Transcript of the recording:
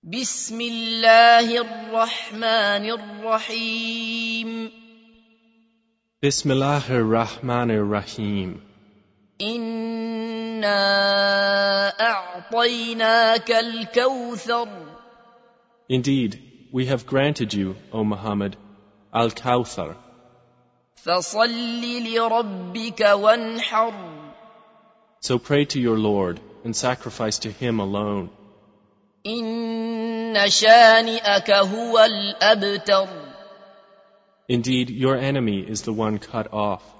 بسم الله الرحمن الرحيم Bismillahir Rahmanir Rahim. إنا أعطيناك الكوثر Indeed, we have granted you, O Muhammad, Al-Kawthar. فصل لربك وانحر So pray to your Lord and sacrifice to Him alone. إن شانئك هو الأبتر Indeed, your enemy is the one cut off.